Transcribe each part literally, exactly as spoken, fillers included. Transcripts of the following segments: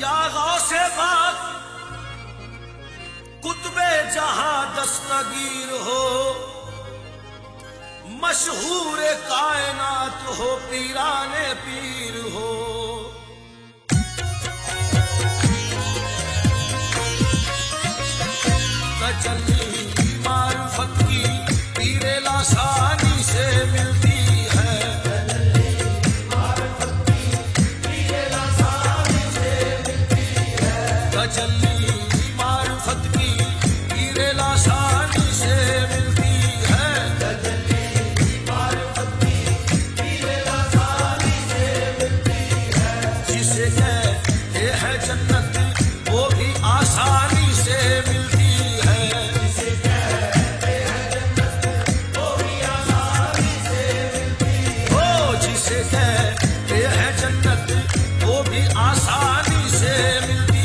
या गौसे बात कुतबे जहां दस्तगीर हो, मशहूर कायनात हो, पीराने पीर हो। तजल्ली मारिफत की पीरे लासानी से मिलती है, तजल्ली मारिफत की पीरे लासानी से मिलती है, तजल्ली मारिफत की पीरे लासानी से मिलती है। जिसे कहते हैं जन्नत वो भी आसानी से मिलती है, जिसे कहते हैं जन्नत वो भी आसानी से मिलती है। ओ जिसे कहते हैं जन्नत वो भी आसानी से मिलती है।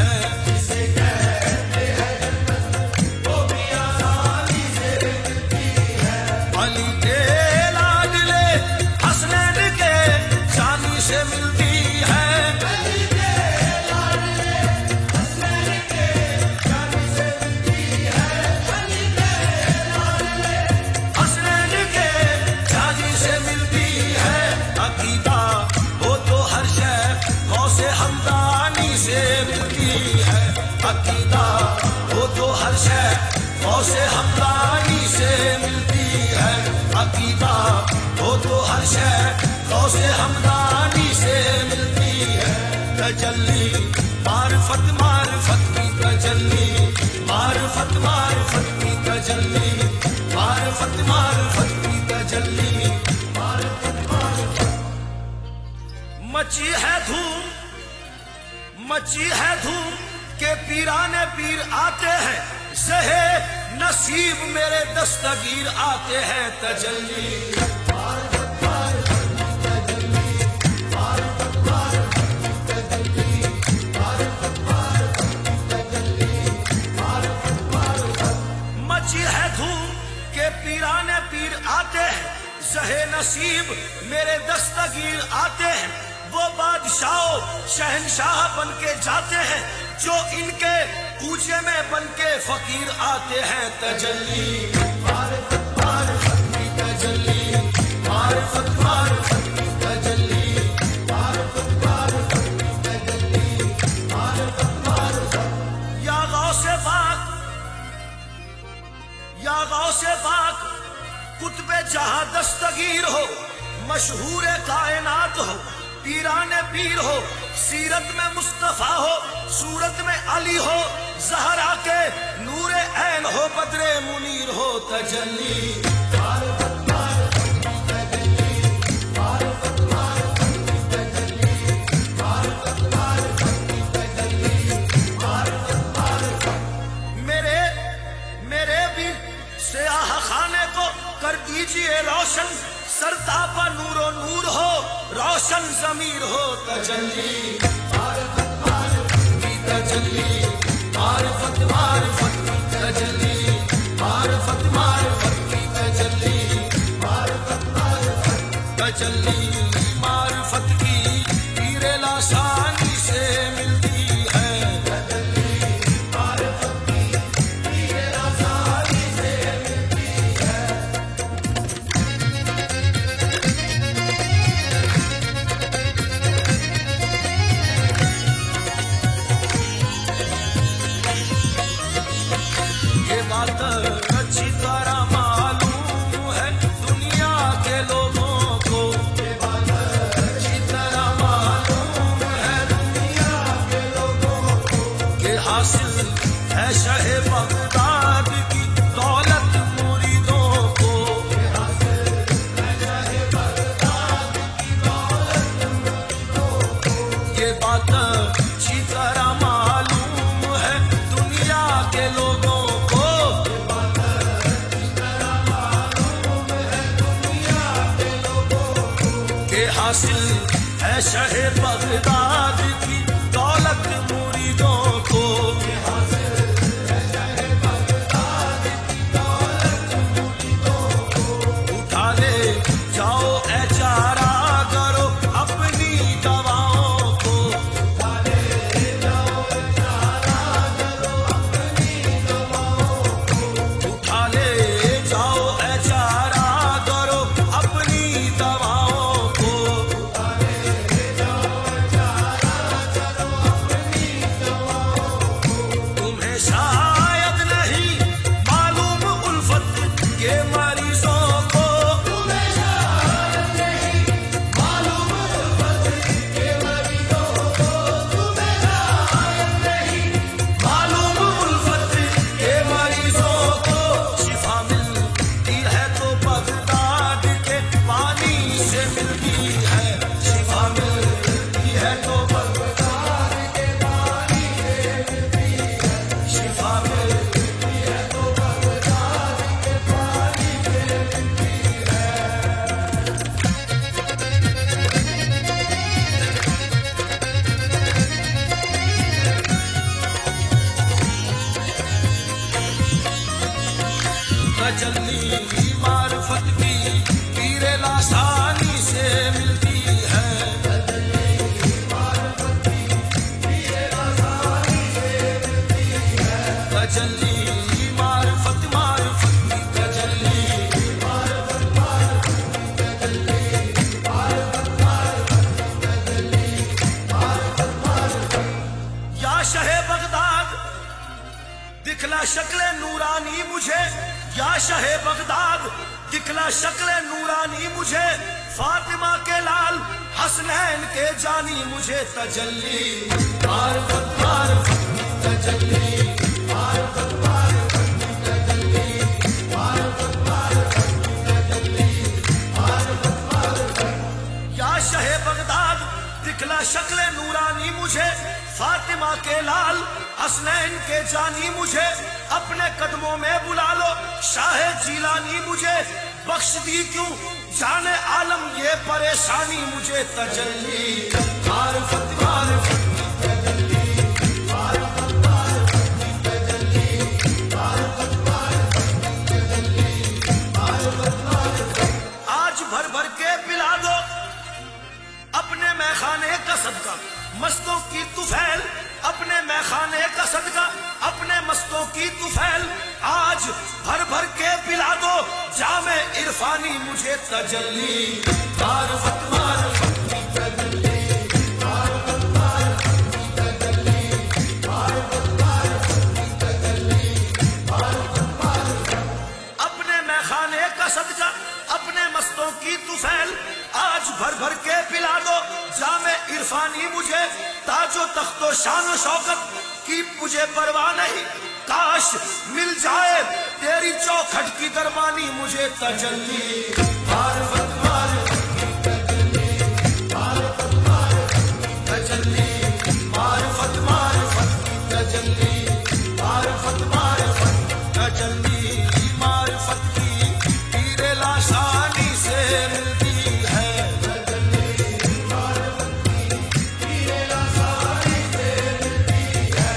अकीदा वो तो हर शय गौसे हमदानी से मिलती है, अकीदा वो तो हर शय गौसे हमदानी से मिलती है। तजल्ली मारिफत मारिफत की तजल्ली, मारिफत मारिफत की तजल्ली, मारिफत मारिफत की तजल्ली, मारिफत मारिफत। मची है धूम, मची है धूम के पीराने पीर आते हैं, ज़हे नसीब मेरे दस्तगीर आते हैं। तजल्ली मारिफत मारिफत की तजल्ली, मारिफत मारिफत की तजल्ली, मारिफत मारिफत की तजल्ली, मारिफत मारिफत। मची है धूम के पीराने पीर आते हैं, ज़हे नसीब मेरे दस्तगीर आते हैं। वो बादशाह शहनशाह बन के जाते हैं, जो इनके पूजे में बन के फकीर आते हैं। तजल्ली मारिफत मारिफत की तजल्ली, मारिफत मारिफत की तजल्ली, मारिफत मारिफत की तजल्ली, मारिफत मारिफत। या गौसे बाक, या गौसे बाक कुतबे जहां दस्तगीर हो, मशहूर कायनात हो, पीराने पीर हो, सीरत में मुस्तफा हो, सूरत में अली हो, ज़हरा के नूरे ऐन हो, बदरे मुनीर हो। तजल्ली मारिफत मारिफत की तजल्ली, मारिफत मारिफत की तजल्ली, मारिफत मारिफत की तजल्ली, मारिफत मारिफत। मेरे मेरे भी स्याह खाने को कर दीजिए रोशन, सरतापा नूरो नूर हो, रोशन ज़मीर हो। तजल्ली मारिफत मारिफत की तजल्ली, मारिफत मारिफत की तजल्ली, मारिफत मारिफत की तजल्ली, मारिफत मारिफत। तजल्ली मारिफत की पीरे लासानी से मिलती है, तजल्ली मारिफत की पीरे लासानी से मिलती है। अच्छी तरह मालूम है दुनिया के लोगों को, ये बात अच्छी तरह मालूम है दुनिया के लोगों को, कि हासिल है शहे बगदाद की दौलत मुरीदों को, कि हासिल है शहे बगदाद की दौलत मुरीदों को। ये बात अच्छी तरह मालूम है दुनिया के लोगों को, हासिल है शहे बगदाद की दौलत मुरीदों को, हासिल है शहे बगदाद की दौलत मुरीदों को। उठा ले जाओ ऐ चारा करो अपनी दवाओं को, उठा ले तजल्ली मारिफत मारिफत की तजल्ली मारिफत मारिफत की तजल्ली मारिफत मारिफत की तजल्ली मारिफत मारिफत। या शहे बगदाद दिखला शक्ल नूरानी मुझे, या शहे बगदाद दिखला शक्ल नूरानी मुझे, फातिमा के लाल हसनैन के जानी मुझे तजल्ली मारिफत मारिफत की तजल्ली मारिफत मारिफत की तजल्ली मारिफत मारिफत की तजल्ली मारिफत मारिफत। या शहे बगदाद दिखला शक्ल नूरानी मुझे, फातिमा के लाल हसनैन के जानी मुझे, अपने कदमों में बुला लो शाहे जीलानी मुझे, बख्श दी क्यों जाने आलम ये परेशानी मुझे तजल्ली मारिफत मारिफत की तजल्ली मारिफत मारिफत की तजल्ली मारिफत मारिफत की तजल्ली मारिफत मारिफत। आज भर भर के पिला दो अपने मैखाने का सदका, मस्तों की तुफैल अपने मैखाने का सदका, अपने मस्तों की तुफैल आज भर भर के पिला दो जामे इरफानी मुझे तजल्ली मारिफत मारिफत की तजल्ली मारिफत मारिफत की तजल्ली मारिफत मारिफत की तजल्ली मारिफत मारिफत। अपने मैखाने का सदका अपने मस्तों की तुफैल आज भर भर के पिला दो जामे इरफानी मुझे, ताजो तख्तो शान शौकत की मुझे परवाह नहीं, काश मिल जाए तेरी चौखट की दरबानी मुझे तजल्ली मारिफत मारिफत की तजल्ली मारिफत मारिफत की तजल्ली मारिफत मारिफत की तजल्ली मारिफत मारिफत तजल्ली मारिफत की पीरे लाशानी से मिलती है तजल्ली मारिफत की पीरे लाशानी से मिलती है।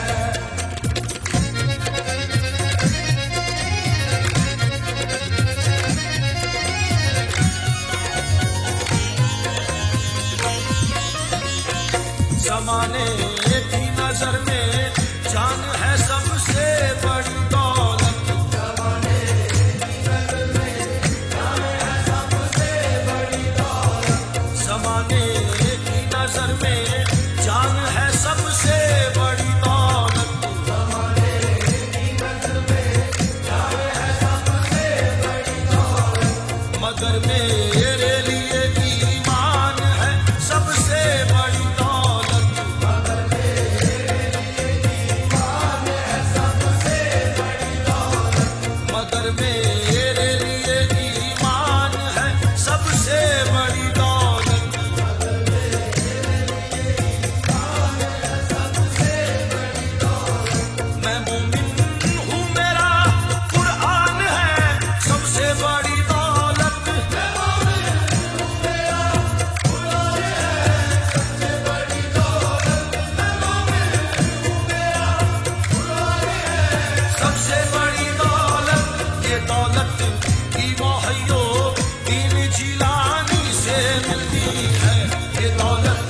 जमाने की नजर में जान है सबसे बड़ी दौलत, जमाने की नजर में जान है सबसे बड़ी दौलत, जमाने की नजर में जान है सबसे बड़ी दौलत, जमाने की नजर में जान है सबसे बड़ी दौलत, मगर मेरे लिए ईमान है सबसे बड़ी दौलत, मगर मेरे लिए ईमान है सबसे बड़ी दौलत, मगर मेरे लिए ईमान है सबसे बड़ी दौलत, मगर मेरे लिए ईमान है सबसे बड़ी दौलत। मैं मोमिन हूँ मेरा कुरान है सबसे बड़ी दौलत, मैं मोमिन हूँ मेरा कुरान है सबसे बड़ी दौलत, मैं मोमिन हूँ मेरा कुरान है सबसे बड़ी दौलत। ये दौलत की मोहयो दीन जिलानी से मिलती है, ये दौलत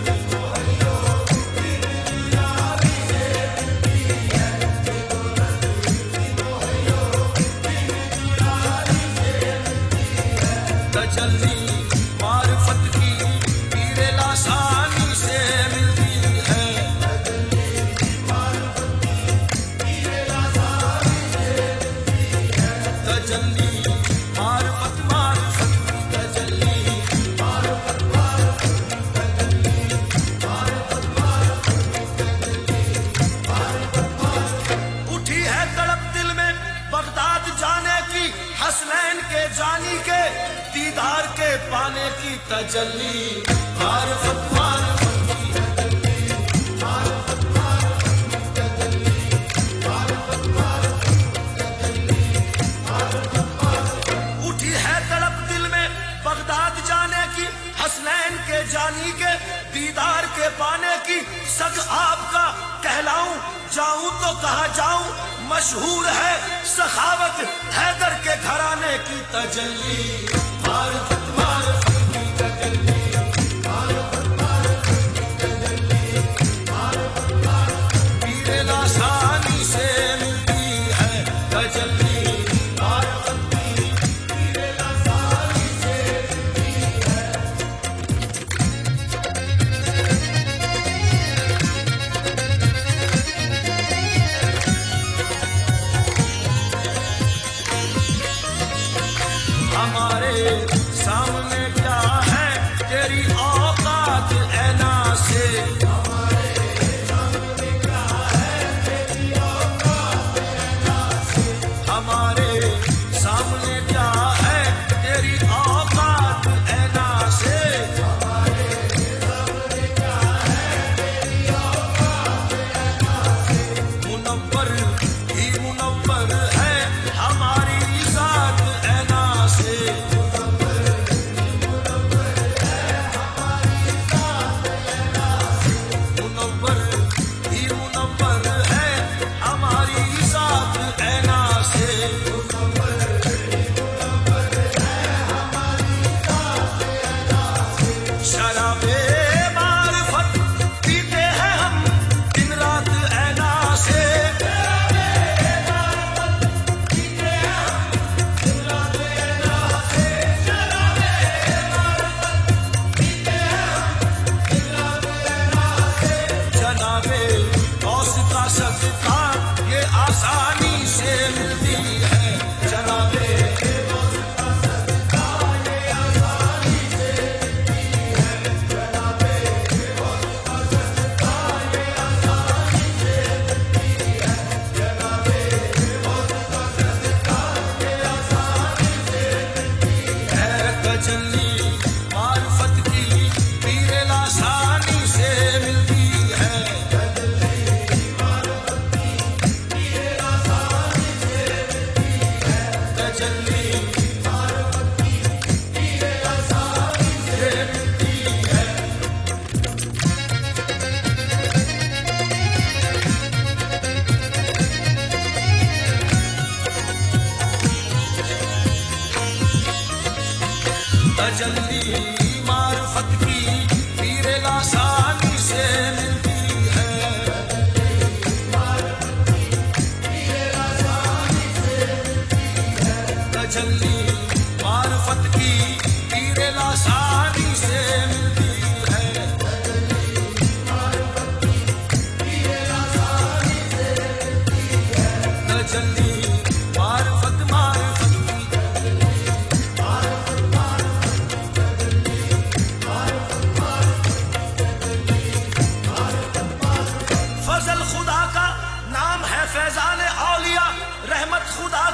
मोहयो दीन जिलानी से मिलती है, ये दौलत की मोहयो दीन जिलानी से मिलती है। तजल्ली मारिफत की पीरे लासानी से मिलती है, तजल्ली मारिफत की पीरे लासानी से मिलती है, तजल्ली मारिफत मारिफत की तजल्ली मारिफत मारिफत की तजल्ली मारिफत मारिफत की तजल्ली मारिफत मारिफत। उठी है तड़प दिल में बगदाद जाने की, हसनैन के जानी के दीदार के पाने की तजल्ली मारिफत मारिफत की तजल्ली मारिफत मारिफत की तजल्ली मारिफत मारिफत की तजल्ली मारिफत मारिफत। उठी है तड़प दिल में बगदाद जाने की, हसनैन के जानी के दीदार के पाने की, सग आपका कहलाऊं जाऊं तो कहा जाऊं, मशहूर है सखावत हैदर के घराने की तजल्ली मारिफत मारिफत की तजल्ली मारिफत मारिफत की तजल्ली मारिफत मारिफत पीरे लासानी से मिलती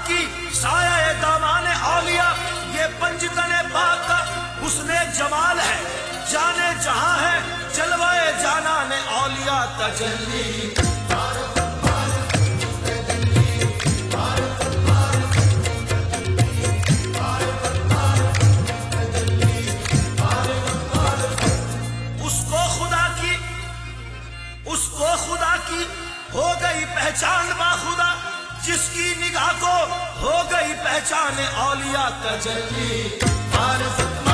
की साया दामान औलिया, ये पंजतने पाक का उसने जमाल है। जाने जहां है जलवाए जाना ने औलिया तजल्ली। उसको खुदा की उसको खुदा की हो गई पहचान बाखुदा, जिसकी निगाह को हो गई पहचान औलिया तजल्ली। मारिफत